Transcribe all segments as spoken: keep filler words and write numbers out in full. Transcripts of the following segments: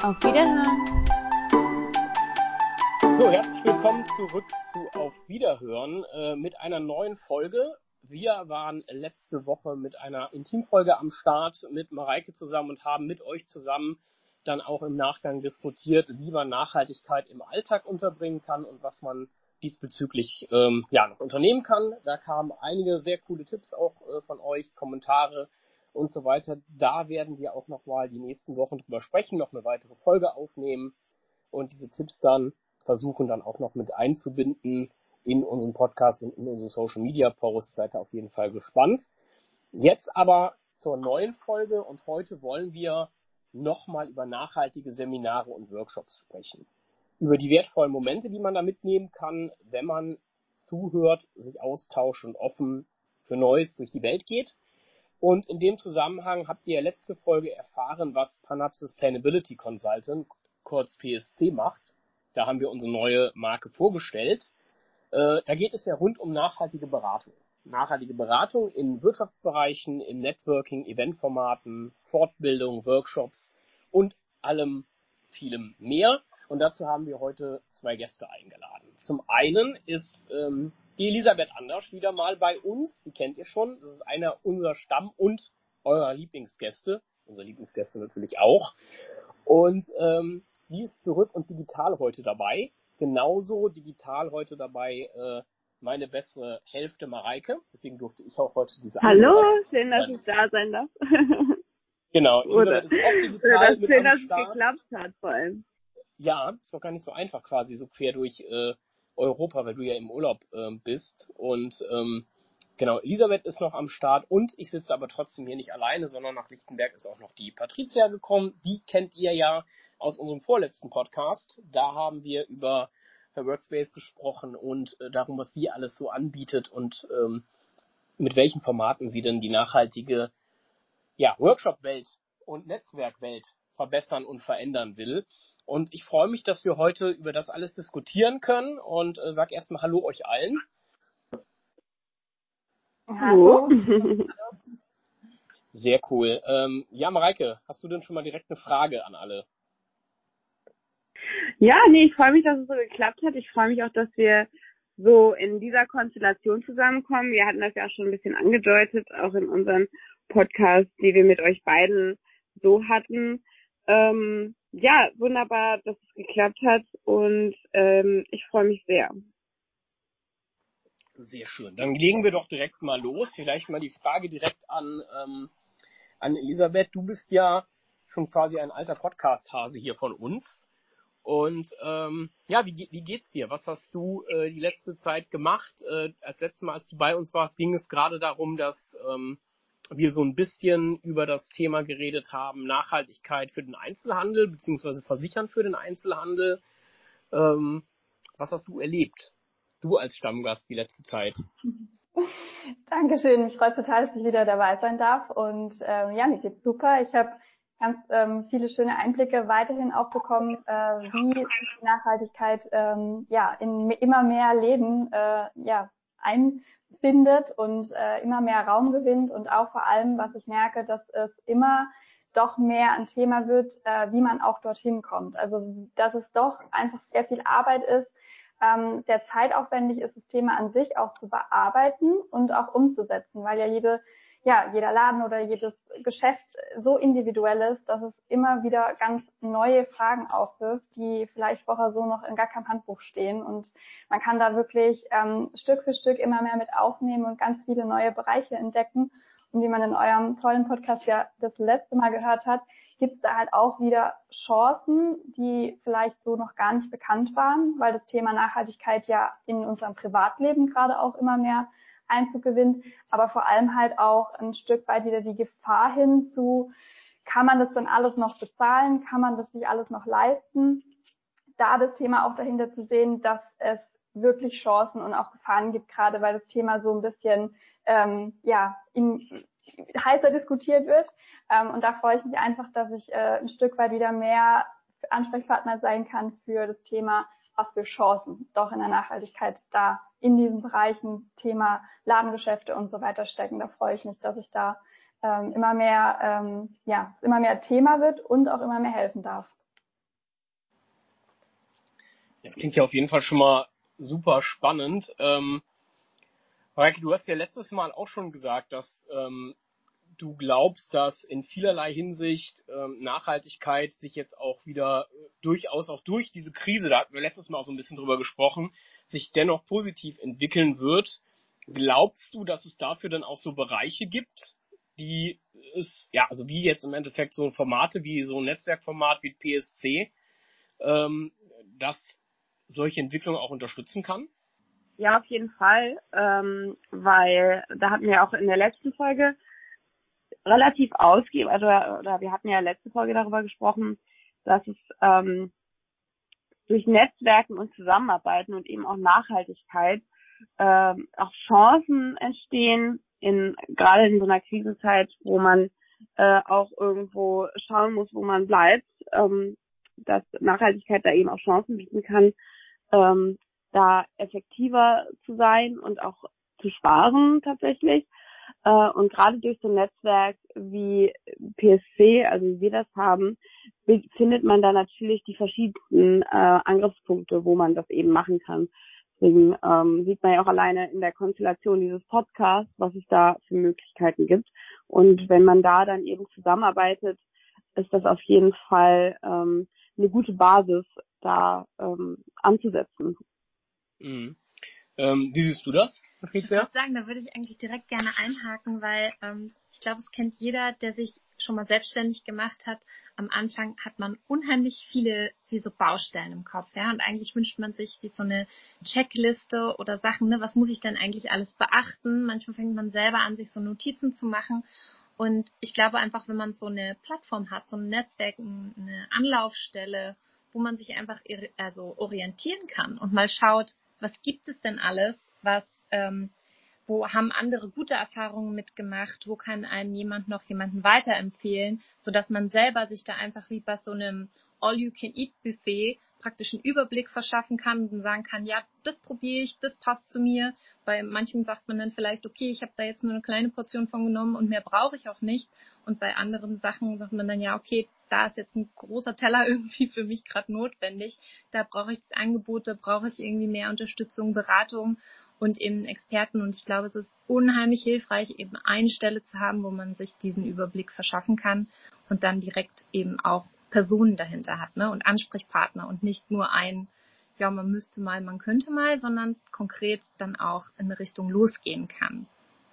Auf Wiederhören. So, herzlich willkommen zurück zu Auf Wiederhören äh, mit einer neuen Folge. Wir waren letzte Woche mit einer Intimfolge am Start mit Mareike zusammen und haben mit euch zusammen dann auch im Nachgang diskutiert, wie man Nachhaltigkeit im Alltag unterbringen kann und was man diesbezüglich ähm, ja noch unternehmen kann. Da kamen einige sehr coole Tipps auch äh, von euch, Kommentare und so weiter. Da werden wir auch nochmal die nächsten Wochen drüber sprechen, noch eine weitere Folge aufnehmen und diese Tipps dann versuchen dann auch noch mit einzubinden in unseren Podcast und in unsere Social Media Posts. Seid ihr auf jeden Fall gespannt. Jetzt aber zur neuen Folge und heute wollen wir nochmal über nachhaltige Seminare und Workshops sprechen. Über die wertvollen Momente, die man da mitnehmen kann, wenn man zuhört, sich austauscht und offen für Neues durch die Welt geht. Und in dem Zusammenhang habt ihr letzte Folge erfahren, was Panab Sustainability Consultant, kurz P S C, macht. Da haben wir unsere neue Marke vorgestellt. Äh, da geht es ja rund um nachhaltige Beratung. Nachhaltige Beratung in Wirtschaftsbereichen, im Networking, Eventformaten, Fortbildung, Workshops und allem vielem mehr. Und dazu haben wir heute zwei Gäste eingeladen. Zum einen ist ähm, die Elisabeth Andersch wieder mal bei uns. Die kennt ihr schon. Das ist einer unserer Stamm- und eurer Lieblingsgäste. Unsere Lieblingsgäste natürlich auch. Und ähm, die ist zurück und digital heute dabei. Genauso digital heute dabei äh, meine bessere Hälfte Mareike. Deswegen durfte ich auch heute diese Hallo, Anmoderation schön, dass übernehmen. ich da sein darf. Genau, Oder, Elisabeth ist auch oder digital das mit schön, am dass es Start. geklappt hat vor allem. Ja, ist doch gar nicht so einfach quasi, so quer durch äh, Europa, weil du ja im Urlaub ähm, bist. Und ähm, genau, Elisabeth ist noch am Start und ich sitze aber trotzdem hier nicht alleine, sondern nach Lichtenberg ist auch noch die Patricia gekommen. Die kennt ihr ja aus unserem vorletzten Podcast. Da haben wir über Her Workspace gesprochen und äh, darum, was sie alles so anbietet und ähm, mit welchen Formaten sie denn die nachhaltige ja, Workshop-Welt und Netzwerkwelt verbessern und verändern will. Und ich freue mich, dass wir heute über das alles diskutieren können und äh, sag erstmal Hallo euch allen. Hallo. Sehr cool. Ähm, ja, Mareike, hast du denn schon mal direkt eine Frage an alle? Ja, nee, ich freue mich, dass es so geklappt hat. Ich freue mich auch, dass wir so in dieser Konstellation zusammenkommen. Wir hatten das ja auch schon ein bisschen angedeutet, auch in unseren Podcasts, die wir mit euch beiden so hatten. Ähm, ja, wunderbar, dass es geklappt hat und ähm, ich freue mich sehr. Sehr schön. Dann legen wir doch direkt mal los. Vielleicht mal die Frage direkt an, ähm, an Elisabeth. Du bist ja schon quasi ein alter Podcast-Hase hier von uns. Und ähm, ja, wie, wie geht's dir? Was hast du äh, die letzte Zeit gemacht? Äh, als letztes Mal, als du bei uns warst, ging es gerade darum, dass ähm, wir so ein bisschen über das Thema geredet haben, Nachhaltigkeit für den Einzelhandel, beziehungsweise Versichern für den Einzelhandel. Ähm, was hast du erlebt? Du als Stammgast die letzte Zeit. Dankeschön, mich freut total, dass ich wieder dabei sein darf. Und ähm, ja, mir geht's super. Ich habe ganz ähm, viele schöne Einblicke weiterhin auch bekommen, äh, wie sich die Nachhaltigkeit ähm, ja in immer mehr Leben äh, ja einbindet und äh, immer mehr Raum gewinnt und auch vor allem, was ich merke, dass es immer doch mehr ein Thema wird, äh, wie man auch dorthin kommt. Also dass es doch einfach sehr viel Arbeit ist, ähm, sehr zeitaufwendig ist, das Thema an sich auch zu bearbeiten und auch umzusetzen, weil ja jede, ja, jeder Laden oder jedes Geschäft so individuell ist, dass es immer wieder ganz neue Fragen aufwirft, die vielleicht vorher so noch in gar keinem Handbuch stehen. Und man kann da wirklich ähm, Stück für Stück immer mehr mit aufnehmen und ganz viele neue Bereiche entdecken. Und wie man in eurem tollen Podcast ja das letzte Mal gehört hat, gibt es da halt auch wieder Chancen, die vielleicht so noch gar nicht bekannt waren, weil das Thema Nachhaltigkeit ja in unserem Privatleben gerade auch immer mehr Einzug gewinnt, aber vor allem halt auch ein Stück weit wieder die Gefahr hin zu, kann man das dann alles noch bezahlen, kann man das sich alles noch leisten? Da das Thema auch dahinter zu sehen, dass es wirklich Chancen und auch Gefahren gibt, gerade weil das Thema so ein bisschen ähm, ja in, heißer diskutiert wird. Ähm, und da freue ich mich einfach, dass ich äh, ein Stück weit wieder mehr Ansprechpartner sein kann für das Thema, was für Chancen doch in der Nachhaltigkeit da in diesen Bereichen, Thema Ladengeschäfte und so weiter stecken. Da freue ich mich, dass ich da ähm, immer mehr, ähm, ja, immer mehr Thema wird und auch immer mehr helfen darf. Das klingt ja auf jeden Fall schon mal super spannend. Ähm, Mareike, du hast ja letztes Mal auch schon gesagt, dass ähm, du glaubst, dass in vielerlei Hinsicht ähm, Nachhaltigkeit sich jetzt auch wieder äh, durchaus auch durch diese Krise, da hatten wir letztes Mal auch so ein bisschen drüber gesprochen, sich dennoch positiv entwickeln wird. Glaubst du, dass es dafür dann auch so Bereiche gibt, die es, ja, also wie jetzt im Endeffekt so Formate wie so ein Netzwerkformat wie P S C, ähm, das solche Entwicklungen auch unterstützen kann? Ja, auf jeden Fall, ähm, weil da hatten wir auch in der letzten Folge relativ ausgiebig, also oder wir hatten ja letzte Folge darüber gesprochen, dass es ähm, durch Netzwerken und Zusammenarbeiten und eben auch Nachhaltigkeit ähm, auch Chancen entstehen, in gerade in so einer Krisenzeit, wo man äh, auch irgendwo schauen muss, wo man bleibt, ähm, dass Nachhaltigkeit da eben auch Chancen bieten kann, ähm, da effektiver zu sein und auch zu sparen tatsächlich. Äh, und gerade durch so ein Netzwerk wie P S C, also wie wir das haben, findet man da natürlich die verschiedensten äh, Angriffspunkte, wo man das eben machen kann. Deswegen ähm, sieht man ja auch alleine in der Konstellation dieses Podcasts, was es da für Möglichkeiten gibt. Und wenn man da dann eben zusammenarbeitet, ist das auf jeden Fall ähm, eine gute Basis, da ähm, anzusetzen. Mhm. Ähm, wie siehst du das, Patricia? Ich würde sagen, da würde ich eigentlich direkt gerne einhaken, weil ähm, ich glaube, es kennt jeder, der sich schon mal selbstständig gemacht hat. Am Anfang hat man unheimlich viele wie so Baustellen im Kopf, ja, und eigentlich wünscht man sich wie so eine Checkliste oder Sachen, ne, was muss ich denn eigentlich alles beachten? Manchmal fängt man selber an, sich so Notizen zu machen. Und ich glaube einfach, wenn man so eine Plattform hat, so ein Netzwerk, eine Anlaufstelle, wo man sich einfach also orientieren kann und mal schaut, was gibt es denn alles, was, ähm, wo haben andere gute Erfahrungen mitgemacht, wo kann einem jemand noch jemanden weiterempfehlen, sodass man selber sich da einfach wie bei so einem All-You-Can-Eat-Buffet praktisch einen Überblick verschaffen kann und sagen kann, ja, das probiere ich, das passt zu mir. Bei manchen sagt man dann vielleicht, okay, ich habe da jetzt nur eine kleine Portion von genommen und mehr brauche ich auch nicht. Und bei anderen Sachen sagt man dann, ja, okay, da ist jetzt ein großer Teller irgendwie für mich gerade notwendig. Da brauche ich das Angebot, da brauche ich irgendwie mehr Unterstützung, Beratung und eben Experten. Und ich glaube, es ist unheimlich hilfreich, eben eine Stelle zu haben, wo man sich diesen Überblick verschaffen kann und dann direkt eben auch Personen dahinter hat, ne, und Ansprechpartner und nicht nur ein, ja, man müsste mal, man könnte mal, sondern konkret dann auch in eine Richtung losgehen kann.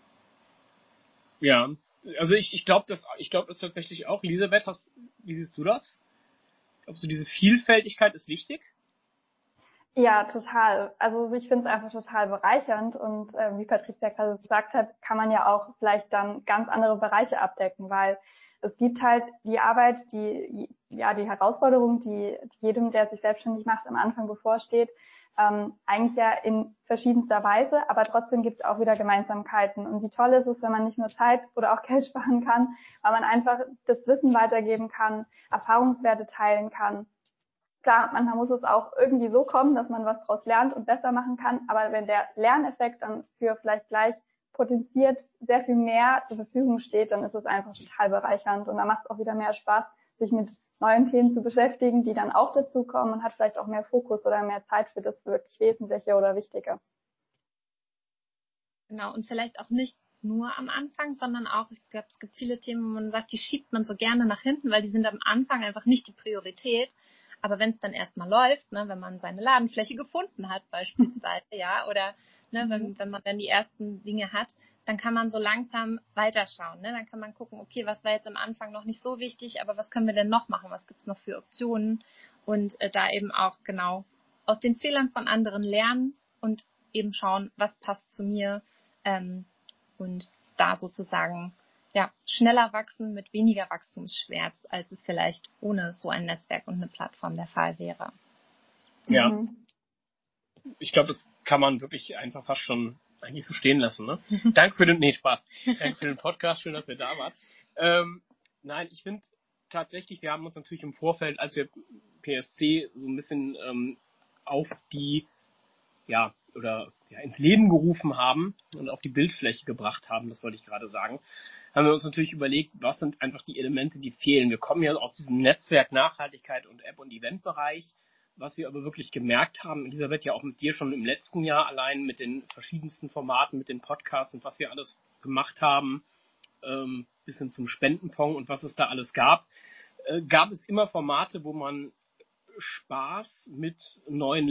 Ja, also ich, ich glaube das, ich glaube das tatsächlich auch. Elisabeth, hast, wie siehst du das? Glaubst du, diese Vielfältigkeit ist wichtig? Ja, total. Also ich finde es einfach total bereichernd und äh, wie Patricia gerade gesagt hat, kann man ja auch vielleicht dann ganz andere Bereiche abdecken, weil es gibt halt die Arbeit, die, ja, die Herausforderung, die, die jedem, der sich selbstständig macht, am Anfang bevorsteht, ähm, eigentlich ja in verschiedenster Weise, aber trotzdem gibt es auch wieder Gemeinsamkeiten. Und wie toll ist es, wenn man nicht nur Zeit oder auch Geld sparen kann, weil man einfach das Wissen weitergeben kann, Erfahrungswerte teilen kann. Klar, manchmal muss es auch irgendwie so kommen, dass man was draus lernt und besser machen kann, aber wenn der Lerneffekt dann für vielleicht gleich potenziert sehr viel mehr zur Verfügung steht, dann ist es einfach total bereichernd und da macht es auch wieder mehr Spaß, sich mit neuen Themen zu beschäftigen, die dann auch dazukommen und hat vielleicht auch mehr Fokus oder mehr Zeit für das wirklich Wesentliche oder Wichtige. Genau, und vielleicht auch nicht nur am Anfang, sondern auch, ich glaube, es gibt viele Themen, wo man sagt, die schiebt man so gerne nach hinten, weil die sind am Anfang einfach nicht die Priorität. Aber wenn es dann erstmal läuft, ne, wenn man seine Ladenfläche gefunden hat beispielsweise, ja, oder ne, wenn, wenn man dann die ersten Dinge hat, dann kann man so langsam weiterschauen. Ne? Dann kann man gucken, okay, was war jetzt am Anfang noch nicht so wichtig, aber was können wir denn noch machen? Was gibt's noch für Optionen? Und äh, da eben auch genau aus den Fehlern von anderen lernen und eben schauen, was passt zu mir, ähm, und da sozusagen ja schneller wachsen mit weniger Wachstumsschmerz, als es vielleicht ohne so ein Netzwerk und eine Plattform der Fall wäre. Ja. Mhm. Ich glaube, das kann man wirklich einfach fast schon eigentlich so stehen lassen, ne? Danke für den, nee, Spaß. Danke für den Podcast, schön, dass ihr da wart. Ähm, nein, ich finde tatsächlich, wir haben uns natürlich im Vorfeld, als wir P S C so ein bisschen ähm, auf die, ja, oder ja, ins Leben gerufen haben und auf die Bildfläche gebracht haben, das wollte ich gerade sagen, haben wir uns natürlich überlegt, was sind einfach die Elemente, die fehlen. Wir kommen ja aus diesem Netzwerk Nachhaltigkeit und App- und Eventbereich. was wir aber wirklich gemerkt haben, Elisabeth, ja auch mit dir schon im letzten Jahr, allein mit den verschiedensten Formaten, mit den Podcasts und was wir alles gemacht haben, ähm, bis hin zum Spendenfonds und was es da alles gab, äh, gab es immer Formate, wo man Spaß mit neuen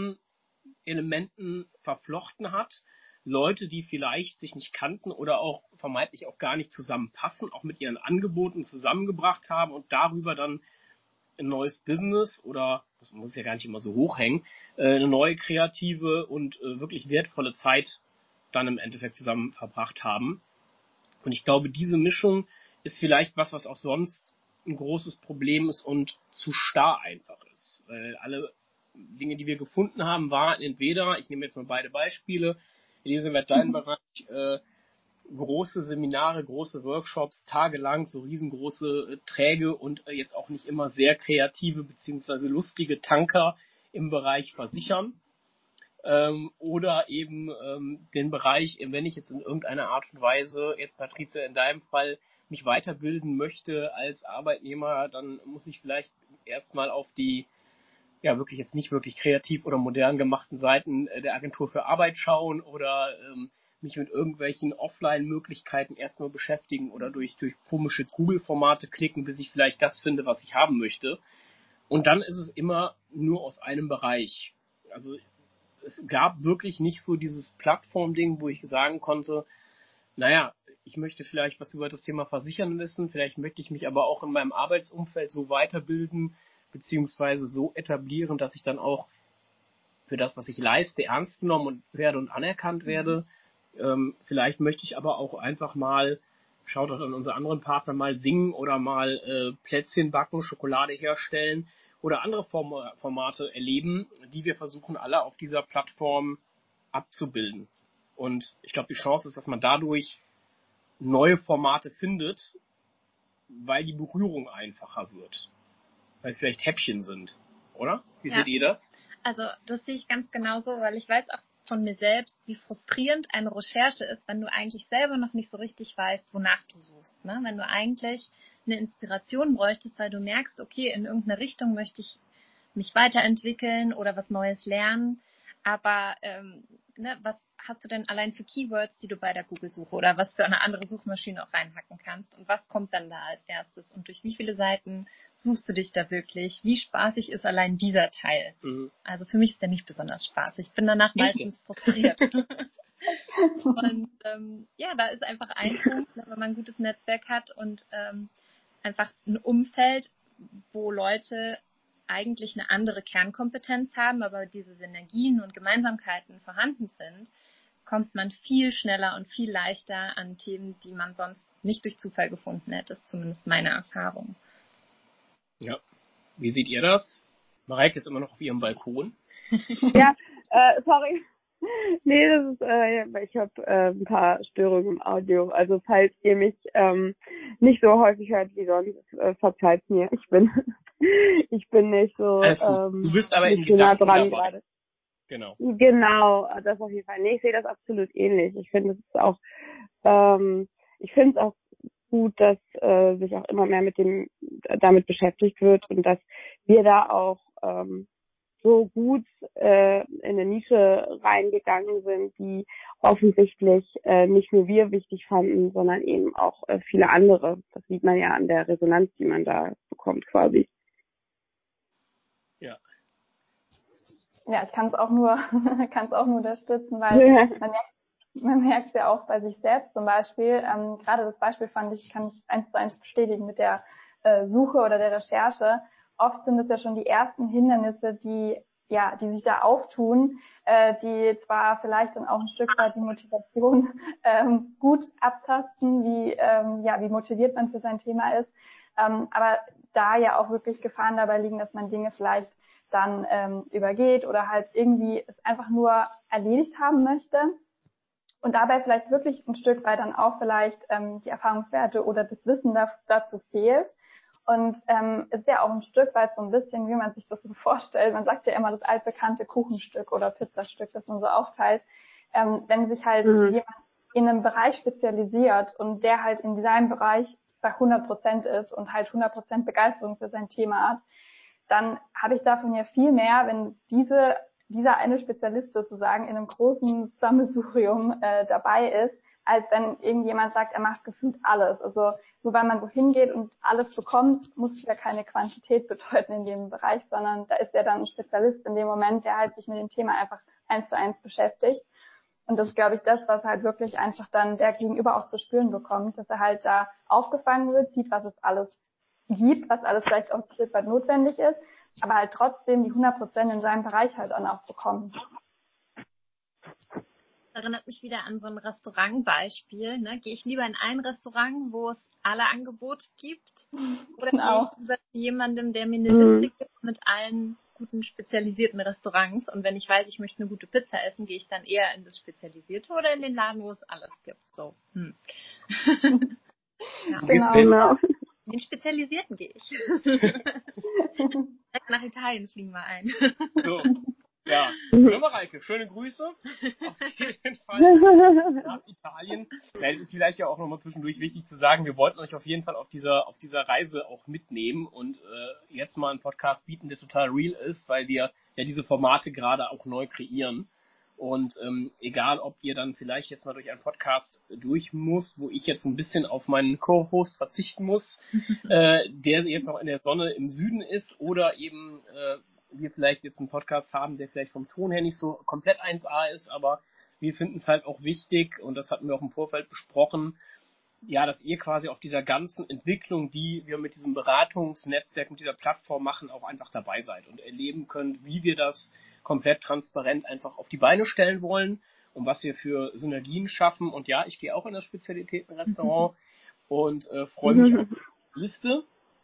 Lernelementen verflochten hat. Leute, die vielleicht sich nicht kannten oder auch vermeintlich auch gar nicht zusammenpassen, auch mit ihren Angeboten zusammengebracht haben und darüber dann ein neues Business oder, das muss ja gar nicht immer so hochhängen, eine neue kreative und wirklich wertvolle Zeit dann im Endeffekt zusammen verbracht haben. Und ich glaube, diese Mischung ist vielleicht was, was auch sonst ein großes Problem ist und zu starr einfach ist. Weil alle Dinge, die wir gefunden haben, waren entweder, ich nehme jetzt mal beide Beispiele, Elisabeth, dein Bereich, äh, große Seminare, große Workshops, tagelang, so riesengroße äh, Träge und äh, jetzt auch nicht immer sehr kreative beziehungsweise lustige Tanker im Bereich Versichern. Ähm, oder eben ähm, den Bereich, wenn ich jetzt in irgendeiner Art und Weise, jetzt Patrizia in deinem Fall, mich weiterbilden möchte als Arbeitnehmer, dann muss ich vielleicht erstmal auf die, ja wirklich jetzt nicht wirklich kreativ oder modern gemachten Seiten der Agentur für Arbeit schauen oder ähm, mich mit irgendwelchen Offline-Möglichkeiten erstmal beschäftigen oder durch, durch komische Google-Formate klicken, bis ich vielleicht das finde, was ich haben möchte. Und dann ist es immer nur aus einem Bereich. Also es gab wirklich nicht so dieses Plattform-Ding, wo ich sagen konnte, naja, ich möchte vielleicht was über das Thema Versichern wissen, vielleicht möchte ich mich aber auch in meinem Arbeitsumfeld so weiterbilden, beziehungsweise so etablieren, dass ich dann auch für das, was ich leiste, ernst genommen werde und anerkannt werde. Ähm, vielleicht möchte ich aber auch einfach mal, schaut doch an unsere anderen Partner, mal singen oder mal äh, Plätzchen backen, Schokolade herstellen oder andere Form- Formate erleben, die wir versuchen alle auf dieser Plattform abzubilden. Und ich glaube, die Chance ist, dass man dadurch neue Formate findet, weil die Berührung einfacher wird. Weil es vielleicht Häppchen sind, oder? Wie Ja. seht ihr das? Also das sehe ich ganz genauso, weil ich weiß auch von mir selbst, wie frustrierend eine Recherche ist, wenn du eigentlich selber noch nicht so richtig weißt, wonach du suchst. Ne? Wenn du eigentlich eine Inspiration bräuchtest, weil du merkst, okay, in irgendeine Richtung möchte ich mich weiterentwickeln oder was Neues lernen. Aber ähm, ne, was hast du denn allein für Keywords, die du bei der Google-Suche oder was für eine andere Suchmaschine auch reinhacken kannst? Und was kommt dann da als erstes? Und durch wie viele Seiten suchst du dich da wirklich? Wie spaßig ist allein dieser Teil? Mhm. Also für mich ist der nicht besonders spaßig. Ich bin danach meistens frustriert. Und ähm, ja, da ist einfach ein Punkt, wenn man ein gutes Netzwerk hat und ähm, einfach ein Umfeld, wo Leute eigentlich eine andere Kernkompetenz haben, aber diese Synergien und Gemeinsamkeiten vorhanden sind, kommt man viel schneller und viel leichter an Themen, die man sonst nicht durch Zufall gefunden hätte. Das ist zumindest meine Erfahrung. Ja. Wie seht ihr das? Mareike ist immer noch auf ihrem Balkon. Ja, äh, sorry. Nee, das ist, äh, ich habe äh, ein paar Störungen im Audio. Also falls ihr mich ähm, nicht so häufig hört wie sonst, äh, verzeiht mir. Ich bin, ich bin nicht so, Alles gut. ähm, Du bist aber in nicht so nah Gedanken dran dabei. gerade. Genau. Genau, das auf jeden Fall. Nee, ich sehe das absolut ähnlich. Ich finde es ist auch, ähm, ich finde es auch gut, dass äh, sich auch immer mehr mit dem damit beschäftigt wird und dass wir da auch ähm, so gut äh, in eine Nische reingegangen sind, die offensichtlich äh, nicht nur wir wichtig fanden, sondern eben auch äh, viele andere. Das sieht man ja an der Resonanz, die man da bekommt quasi. Ja. Ja, ich kann es auch nur, kann es auch nur unterstützen, weil man merkt, man merkt ja auch bei sich selbst zum Beispiel, ähm, gerade das Beispiel fand ich, kann ich eins zu eins bestätigen mit der äh, Suche oder der Recherche. Oft sind es ja schon die ersten Hindernisse, die ja, die sich da auftun, äh, die zwar vielleicht dann auch ein Stück weit die Motivation ähm, gut abtasten, wie ähm, ja, wie motiviert man für sein Thema ist, ähm, aber da ja auch wirklich Gefahren dabei liegen, dass man Dinge vielleicht dann ähm, übergeht oder halt irgendwie es einfach nur erledigt haben möchte und dabei vielleicht wirklich ein Stück weit dann auch vielleicht ähm, die Erfahrungswerte oder das Wissen da, dazu fehlt. Und ähm, es ist ja auch ein Stück weit so ein bisschen, wie man sich das so vorstellt. Man sagt ja immer das altbekannte Kuchenstück oder Pizzastück, das man so aufteilt. Ähm, wenn sich halt mhm. jemand in einem Bereich spezialisiert und der halt in seinem Bereich bei hundert Prozent ist und halt hundert Prozent Begeisterung für sein Thema hat, dann habe ich davon ja viel mehr, wenn diese dieser eine Spezialist sozusagen in einem großen Sammelsurium äh, dabei ist, als wenn irgendjemand sagt, er macht gefühlt alles. Also nur weil man wohin geht und alles bekommt, muss es ja keine Quantität bedeuten in dem Bereich, sondern da ist ja dann ein Spezialist in dem Moment, der halt sich mit dem Thema einfach eins zu eins beschäftigt. Und das ist, glaube ich, das, was halt wirklich einfach dann der Gegenüber auch zu spüren bekommt, dass er halt da aufgefangen wird, sieht, was es alles gibt, was alles vielleicht auch ein Stück weit notwendig ist, aber halt trotzdem die hundert Prozent in seinem Bereich halt dann auch bekommt. Das erinnert mich wieder an so ein Restaurantbeispiel. Ne? Gehe ich lieber in ein Restaurant, wo es alle Angebote gibt, oder Genau. gehe ich lieber zu jemandem, der mir eine Mhm. Liste gibt mit allen guten spezialisierten Restaurants, und wenn ich weiß, ich möchte eine gute Pizza essen, gehe ich dann eher in das Spezialisierte oder in den Laden, wo es alles gibt. So. Hm. Ja. Genau. Genau. In den Spezialisierten gehe ich. Direkt nach Italien fliegen wir ein. So. Ja, ja, Mareike, schöne Grüße. Auf jeden Fall nach Italien. Ja, es ist vielleicht ja auch nochmal zwischendurch wichtig zu sagen, wir wollten euch auf jeden Fall auf dieser auf dieser Reise auch mitnehmen und äh, jetzt mal einen Podcast bieten, der total real ist, weil wir ja diese Formate gerade auch neu kreieren. Und ähm, egal, ob ihr dann vielleicht jetzt mal durch einen Podcast durch muss, wo ich jetzt ein bisschen auf meinen Co-Host verzichten muss, äh, der jetzt noch in der Sonne im Süden ist, oder eben äh, wir vielleicht jetzt einen Podcast haben, der vielleicht vom Ton her nicht so komplett eins A ist, aber wir finden es halt auch wichtig, und das hatten wir auch im Vorfeld besprochen, ja, dass ihr quasi auf dieser ganzen Entwicklung, die wir mit diesem Beratungsnetzwerk, mit dieser Plattform machen, auch einfach dabei seid und erleben könnt, wie wir das komplett transparent einfach auf die Beine stellen wollen und was wir für Synergien schaffen. Und ja, ich gehe auch in das Spezialitätenrestaurant und äh, freue mich auf die Liste.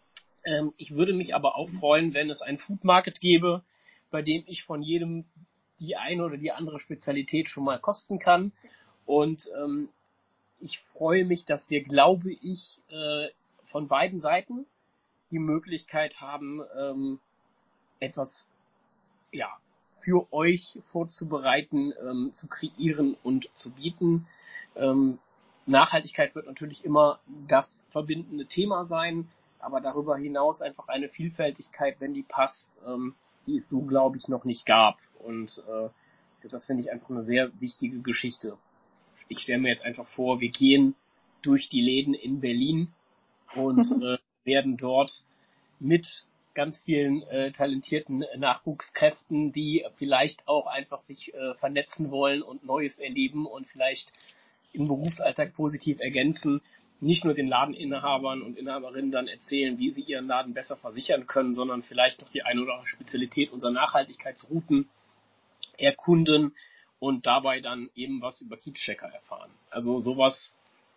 Ähm, ich würde mich aber auch freuen, wenn es einen Food Market gäbe, bei dem ich von jedem die eine oder die andere Spezialität schon mal kosten kann. Und ähm, ich freue mich, dass wir, glaube ich, äh, von beiden Seiten die Möglichkeit haben, ähm, etwas ja für euch vorzubereiten, ähm, zu kreieren und zu bieten. Ähm, Nachhaltigkeit wird natürlich immer das verbindende Thema sein, aber darüber hinaus einfach eine Vielfältigkeit, wenn die passt, ähm, die es so, glaube ich, noch nicht gab. Und äh, das finde ich einfach eine sehr wichtige Geschichte. Ich stelle mir jetzt einfach vor, wir gehen durch die Läden in Berlin und äh, werden dort mit ganz vielen äh, talentierten Nachwuchskräften, die vielleicht auch einfach sich äh, vernetzen wollen und Neues erleben und vielleicht im Berufsalltag positiv ergänzen, nicht nur den Ladeninhabern und Inhaberinnen dann erzählen, wie sie ihren Laden besser versichern können, sondern vielleicht noch die eine oder andere Spezialität unserer Nachhaltigkeitsrouten erkunden und dabei dann eben was über Kiezchecker erfahren. Also sowas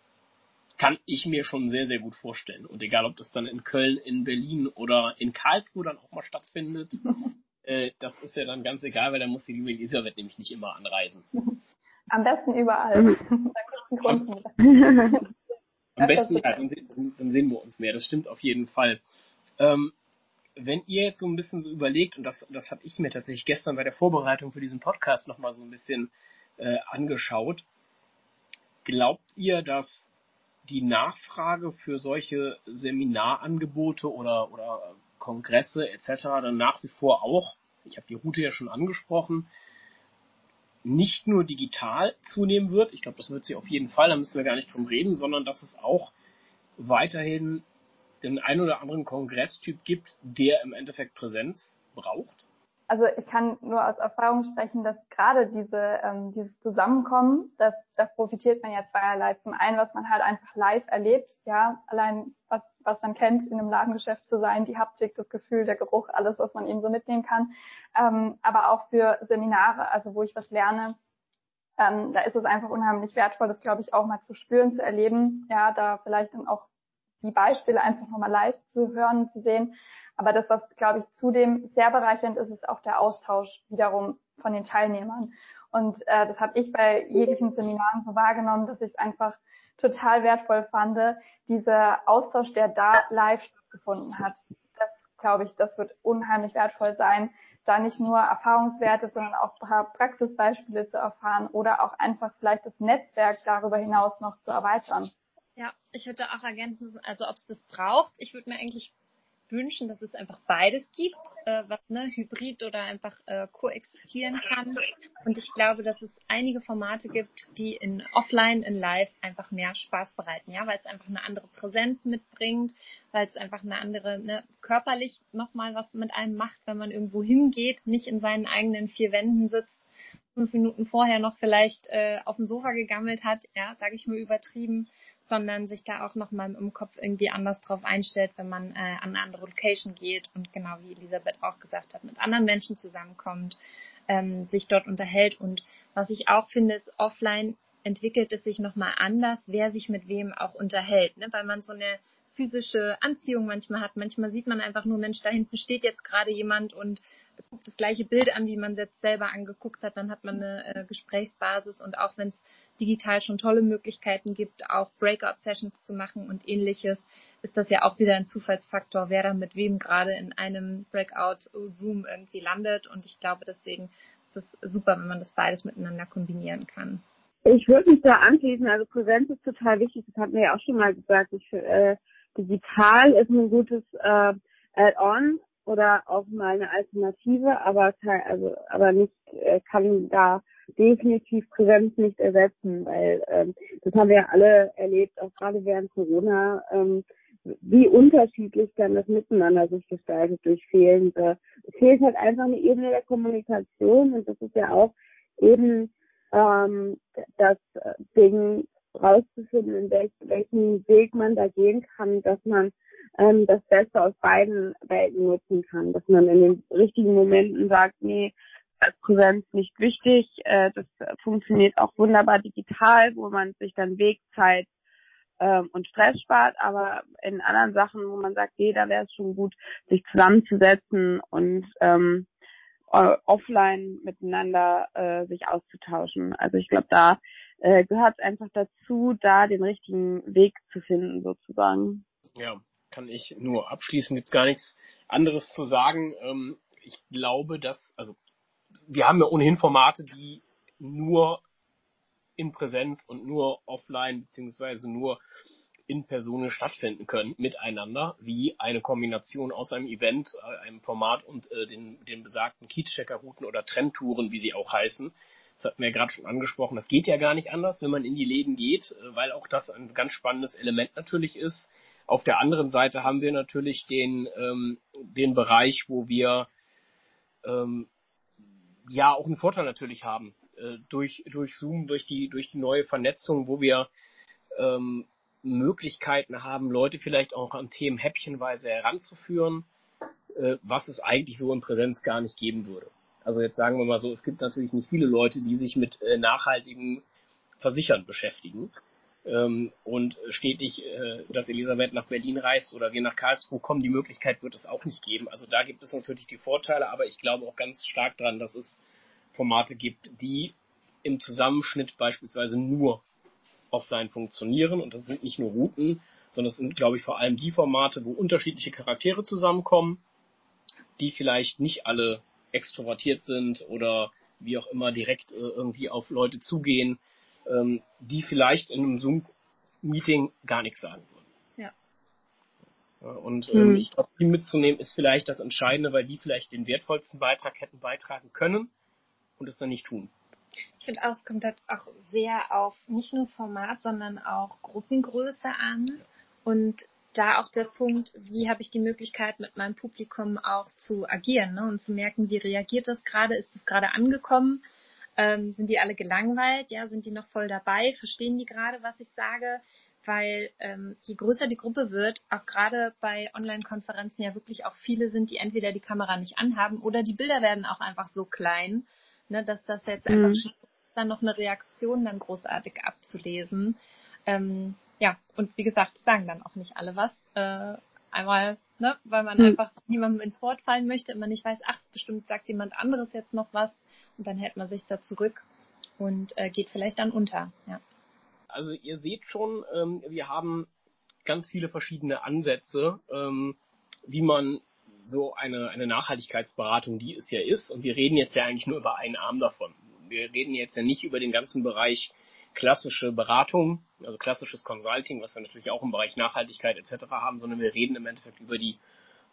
kann ich mir schon sehr, sehr gut vorstellen. Und egal, ob das dann in Köln, in Berlin oder in Karlsruhe dann auch mal stattfindet, äh, das ist ja dann ganz egal, weil dann muss die liebe Elisabeth nämlich nicht immer anreisen. Am besten überall. Da gibt es einen Grund. Am, am besten, ja, dann, dann sehen wir uns mehr. Das stimmt auf jeden Fall. Ähm, wenn ihr jetzt so ein bisschen so überlegt, und das, das habe ich mir tatsächlich gestern bei der Vorbereitung für diesen Podcast nochmal so ein bisschen äh, angeschaut, glaubt ihr, dass die Nachfrage für solche Seminarangebote oder, oder Kongresse et cetera dann nach wie vor auch, ich habe die Route ja schon angesprochen, nicht nur digital zunehmen wird, ich glaube, das wird sie auf jeden Fall, da müssen wir gar nicht drum reden, sondern dass es auch weiterhin den einen oder anderen Kongresstyp gibt, der im Endeffekt Präsenz braucht? Also ich kann nur aus Erfahrung sprechen, dass gerade diese ähm, dieses Zusammenkommen, das da profitiert man ja zweierlei. Zum einen, was man halt einfach live erlebt, ja, allein was was man kennt, in einem Ladengeschäft zu sein, die Haptik, das Gefühl, der Geruch, alles, was man eben so mitnehmen kann. Ähm, aber auch für Seminare, also wo ich was lerne, ähm, da ist es einfach unheimlich wertvoll, das glaube ich auch mal zu spüren, zu erleben, ja, da vielleicht dann auch die Beispiele einfach nochmal live zu hören, zu sehen. Aber das, was, glaube ich, zudem sehr bereichernd ist, ist auch der Austausch wiederum von den Teilnehmern. Und äh, das habe ich bei jeglichen Seminaren so wahrgenommen, dass ich es einfach total wertvoll fand, dieser Austausch, der da live stattgefunden hat. Das, glaube ich, das wird unheimlich wertvoll sein, da nicht nur Erfahrungswerte, sondern auch ein paar Praxisbeispiele zu erfahren oder auch einfach vielleicht das Netzwerk darüber hinaus noch zu erweitern. Ja, ich würde auch ergänzen, also ob es das braucht. Ich würde mir eigentlich wünschen, dass es einfach beides gibt, äh, was ne, hybrid oder einfach äh, koexistieren kann. Und ich glaube, dass es einige Formate gibt, die in Offline, in Live einfach mehr Spaß bereiten, ja, weil es einfach eine andere Präsenz mitbringt, weil es einfach eine andere, ne, körperlich nochmal was mit einem macht, wenn man irgendwo hingeht, nicht in seinen eigenen vier Wänden sitzt, fünf Minuten vorher noch vielleicht äh, auf dem Sofa gegammelt hat, ja, sage ich mal übertrieben, sondern sich da auch nochmal im Kopf irgendwie anders drauf einstellt, wenn man äh, an eine andere Location geht und genau wie Elisabeth auch gesagt hat, mit anderen Menschen zusammenkommt, ähm, sich dort unterhält. Und was ich auch finde, ist, offline entwickelt es sich nochmal anders, wer sich mit wem auch unterhält, ne? Weil man so eine physische Anziehung manchmal hat. Manchmal sieht man einfach nur, Mensch, da hinten steht jetzt gerade jemand und guckt das gleiche Bild an, wie man es jetzt selber angeguckt hat. Dann hat man eine äh, Gesprächsbasis und auch wenn es digital schon tolle Möglichkeiten gibt, auch Breakout-Sessions zu machen und ähnliches, ist das ja auch wieder ein Zufallsfaktor, wer da mit wem gerade in einem Breakout-Room irgendwie landet. Und ich glaube, deswegen ist es super, wenn man das beides miteinander kombinieren kann. Ich würde mich da anschließen, also Präsenz ist total wichtig, das hatten wir ja auch schon mal gesagt. Ich, äh, digital ist ein gutes äh, Add-on oder auch mal eine Alternative, aber also aber nicht äh, kann da definitiv Präsenz nicht ersetzen, weil ähm, das haben wir ja alle erlebt, auch gerade während Corona, ähm, wie unterschiedlich dann das Miteinander sich gestaltet durch fehlende. Es fehlt halt einfach eine Ebene der Kommunikation und das ist ja auch eben ähm, das Ding rauszufinden, in welch, welchen Weg man da gehen kann, dass man ähm, das Beste aus beiden Welten nutzen kann, dass man in den richtigen Momenten sagt, nee, das ist Präsenz nicht wichtig, äh, das funktioniert auch wunderbar digital, wo man sich dann Weg, Zeit ähm, und Stress spart, aber in anderen Sachen, wo man sagt, nee, da wäre es schon gut, sich zusammenzusetzen und ähm, offline miteinander äh, sich auszutauschen. Also ich glaube, da äh, gehört es einfach dazu, da den richtigen Weg zu finden, sozusagen. Ja, kann ich nur abschließen, gibt gar nichts anderes zu sagen. Ähm, ich glaube, dass, also wir haben ja ohnehin Formate, die nur in Präsenz und nur offline beziehungsweise nur in Personen stattfinden können, miteinander, wie eine Kombination aus einem Event, einem Format und äh, den, den besagten Kiezchecker-Routen oder Trendtouren, wie sie auch heißen. Das hatten wir ja gerade schon angesprochen. Das geht ja gar nicht anders, wenn man in die Läden geht, äh, weil auch das ein ganz spannendes Element natürlich ist. Auf der anderen Seite haben wir natürlich den, ähm, den Bereich, wo wir ähm, ja auch einen Vorteil natürlich haben, äh, durch, durch Zoom, durch die, durch die neue Vernetzung, wo wir ähm, Möglichkeiten haben, Leute vielleicht auch an Themen häppchenweise heranzuführen, äh, was es eigentlich so in Präsenz gar nicht geben würde. Also jetzt sagen wir mal so, es gibt natürlich nicht viele Leute, die sich mit äh, nachhaltigem Versichern beschäftigen. Ähm, und stetig, äh, dass Elisabeth nach Berlin reist oder wir nach Karlsruhe kommen, die Möglichkeit wird es auch nicht geben. Also da gibt es natürlich die Vorteile, aber ich glaube auch ganz stark dran, dass es Formate gibt, die im Zusammenschnitt beispielsweise nur offline funktionieren. Und das sind nicht nur Routen, sondern es sind, glaube ich, vor allem die Formate, wo unterschiedliche Charaktere zusammenkommen, die vielleicht nicht alle extrovertiert sind oder wie auch immer direkt äh, irgendwie auf Leute zugehen, ähm, die vielleicht in einem Zoom-Meeting gar nichts sagen würden. Ja. Ja, und ähm, Hm. ich glaube, die mitzunehmen ist vielleicht das Entscheidende, weil die vielleicht den wertvollsten Beitrag hätten beitragen können und es dann nicht tun. Ich finde auch, es kommt halt auch sehr auf nicht nur Format, sondern auch Gruppengröße an. Und da auch der Punkt, wie habe ich die Möglichkeit, mit meinem Publikum auch zu agieren, ne? Und zu merken, wie reagiert das gerade, ist es gerade angekommen, ähm, sind die alle gelangweilt, ja, sind die noch voll dabei, verstehen die gerade, was ich sage, weil ähm, je größer die Gruppe wird, auch gerade bei Online-Konferenzen ja wirklich auch viele sind, die entweder die Kamera nicht anhaben oder die Bilder werden auch einfach so klein, ne, dass das jetzt einfach Mhm. schwierig ist, dann noch eine Reaktion dann großartig abzulesen. Ähm, ja, und wie gesagt, sagen dann auch nicht alle was. Äh, einmal, ne, weil man Mhm. einfach niemandem ins Wort fallen möchte, immer nicht weiß, ach, bestimmt sagt jemand anderes jetzt noch was und dann hält man sich da zurück und äh, geht vielleicht dann unter. Ja. Also ihr seht schon, ähm, wir haben ganz viele verschiedene Ansätze, ähm, wie man so eine, eine Nachhaltigkeitsberatung, die es ja ist, und wir reden jetzt ja eigentlich nur über einen Arm davon. Wir reden jetzt ja nicht über den ganzen Bereich klassische Beratung, also klassisches Consulting, was wir natürlich auch im Bereich Nachhaltigkeit et cetera haben, sondern wir reden im Endeffekt über die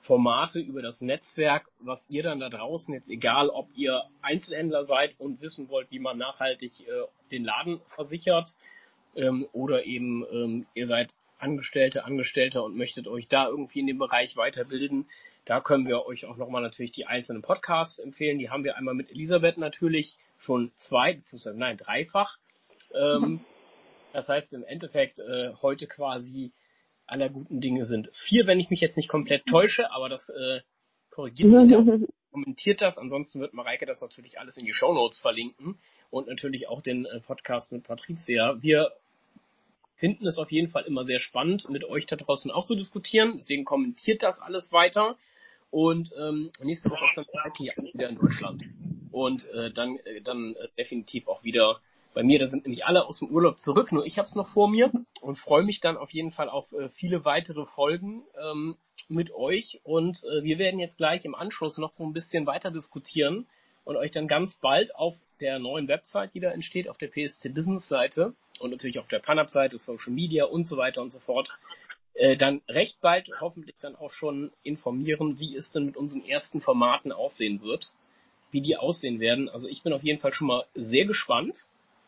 Formate über das Netzwerk, was ihr dann da draußen, jetzt egal, ob ihr Einzelhändler seid und wissen wollt, wie man nachhaltig äh, den Laden versichert, ähm, oder eben ähm, ihr seid Angestellte, Angestellter und möchtet euch da irgendwie in dem Bereich weiterbilden. Da können wir euch auch nochmal natürlich die einzelnen Podcasts empfehlen. Die haben wir einmal mit Elisabeth natürlich schon zwei, beziehungsweise nein, dreifach. Ähm, das heißt im Endeffekt äh, heute quasi aller guten Dinge sind vier, wenn ich mich jetzt nicht komplett täusche, aber das äh, korrigiert sich ja, kommentiert das. Ansonsten wird Mareike das natürlich alles in die Shownotes verlinken und natürlich auch den äh, Podcast mit Patricia. Wir finden es auf jeden Fall immer sehr spannend, mit euch da draußen auch zu diskutieren. Deswegen kommentiert das alles weiter. Und ähm, nächste Woche ist dann Mareike ja wieder in Deutschland. Und äh, dann, äh, dann äh, definitiv auch wieder bei mir. Da sind nämlich alle aus dem Urlaub zurück, nur ich habe es noch vor mir und freue mich dann auf jeden Fall auf äh, viele weitere Folgen ähm, mit euch. Und äh, wir werden jetzt gleich im Anschluss noch so ein bisschen weiter diskutieren und euch dann ganz bald auf der neuen Website, die da entsteht, auf der P S C Business Seite und natürlich auf der Panab-Seite, Social Media und so weiter und so fort, äh, dann recht bald hoffentlich dann auch schon informieren, wie es denn mit unseren ersten Formaten aussehen wird, wie die aussehen werden. Also ich bin auf jeden Fall schon mal sehr gespannt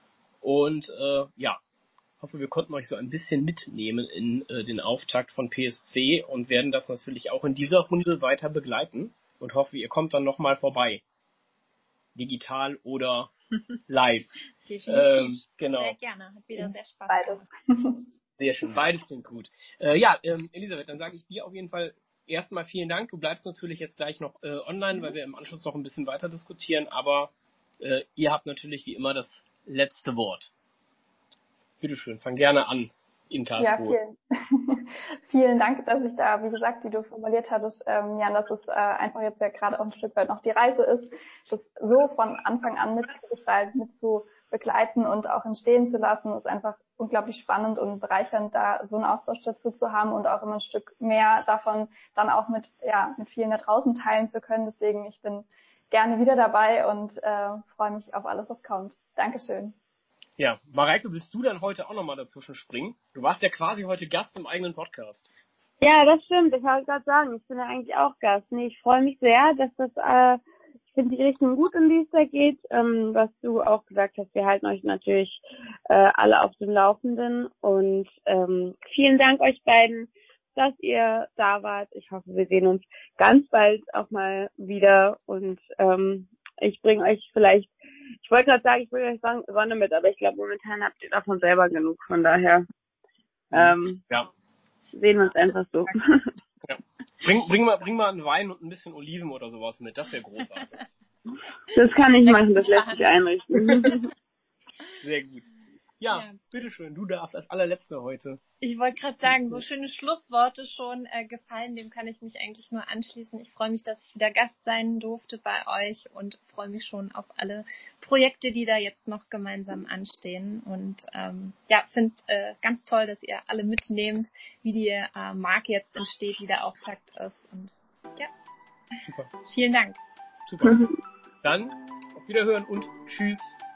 und äh, ja, hoffe, wir konnten euch so ein bisschen mitnehmen in äh, den Auftakt von P S C und werden das natürlich auch in dieser Runde weiter begleiten und hoffe, ihr kommt dann nochmal vorbei. Digital oder live. Definitiv. Ähm, genau. Sehr gerne. Hat wieder sehr Spaß Beides. gemacht. Sehr schön. Beides klingt gut. Äh, ja, ähm, Elisabeth, dann sage ich dir auf jeden Fall erstmal vielen Dank. Du bleibst natürlich jetzt gleich noch äh, online, weil wir im Anschluss noch ein bisschen weiter diskutieren, aber äh, ihr habt natürlich wie immer das letzte Wort. Bitteschön, fang gerne an in Ja, Karlsruhe. vielen, vielen Dank, dass ich da, wie gesagt, wie du formuliert hattest, ähm, Jan, dass es äh, einfach jetzt ja gerade auch ein Stück weit noch die Reise ist, das so von Anfang an mitzugestalten, mitzubegleiten und auch entstehen zu lassen, ist einfach unglaublich spannend und bereichernd, da so einen Austausch dazu zu haben und auch immer ein Stück mehr davon dann auch mit, ja, mit vielen da draußen teilen zu können. Deswegen, ich bin gerne wieder dabei und äh, freue mich auf alles, was kommt. Dankeschön. Ja, Mareike, willst du dann heute auch nochmal dazwischen springen? Du warst ja quasi heute Gast im eigenen Podcast. Ja, das stimmt. Ich wollte gerade sagen, ich bin ja eigentlich auch Gast. Nee, ich freue mich sehr, dass das, äh, ich finde die Richtung gut, in die es da geht. Ähm, was du auch gesagt hast, wir halten euch natürlich äh, alle auf dem Laufenden. Und ähm, vielen Dank euch beiden, dass ihr da wart. Ich hoffe, wir sehen uns ganz bald auch mal wieder. Und ähm, ich bringe euch vielleicht, ich wollte gerade sagen, ich bringe euch Sonne mit, aber ich glaube, momentan habt ihr davon selber genug. Von daher ähm, Ja. sehen wir uns einfach so. Ja. Bring, bring, mal, bring mal einen Wein und ein bisschen Oliven oder sowas mit. Das wäre großartig. Das kann ich machen, das lässt sich einrichten. Sehr gut. Ja, Ja. bitteschön, du darfst als allerletzte heute. Ich wollte gerade sagen, so schöne Schlussworte schon äh, gefallen, dem kann ich mich eigentlich nur anschließen. Ich freue mich, dass ich wieder Gast sein durfte bei euch und freue mich schon auf alle Projekte, die da jetzt noch gemeinsam anstehen. Und ähm, ja, finde äh, ganz toll, dass ihr alle mitnehmt, wie die äh, Marke jetzt entsteht, wie der Auftakt ist. Und ja, Super. vielen Dank. Super. Dann auf Wiederhören und tschüss.